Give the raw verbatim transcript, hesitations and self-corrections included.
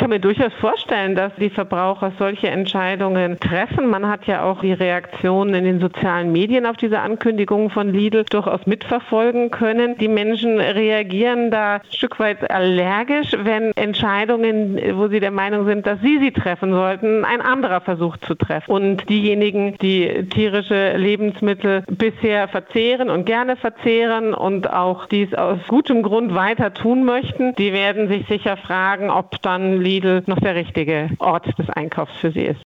kann mir durchaus vorstellen, dass die Verbraucher solche Entscheidungen treffen. Man hat ja auch die Reaktionen in den sozialen Medien auf diese Ankündigungen von Lidl durchaus mitverfolgen können. Die Menschen reagieren da ein Stück weit allergisch, wenn Entscheidungen, wo sie der Meinung sind, dass sie sie treffen sollten, ein anderer versucht zu treffen. Und diejenigen, die tierische Lebensmittel bisher verzehren und gerne verzehren und auch dies aus gutem Grund weiter tun möchten, die werden sich sicher fragen, ob dann Lidl noch der richtige Ort des Einkaufs für sie ist.